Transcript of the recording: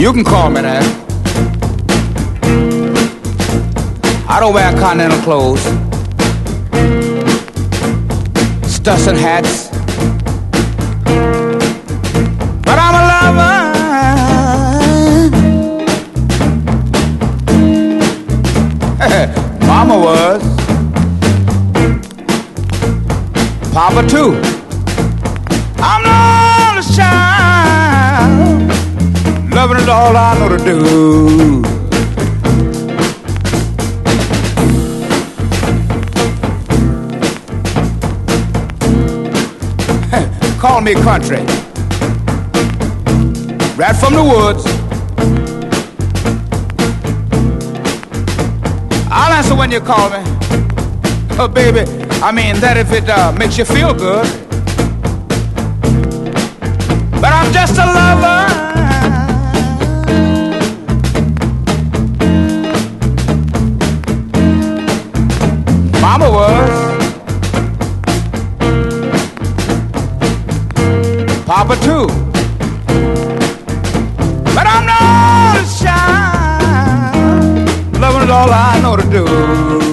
You can call me that. I don't wear continental clothes, studs and hats, but I'm a lover. Mama was, Papa too. I'm the oldest child, loving is all I know to do. Call me country, right from the woods. I'll answer when you call me. Oh, baby, I mean that if it makes you feel good. But I'm just a lover. Mama was, Papa too. But I'm not a child, loving is all I know to do.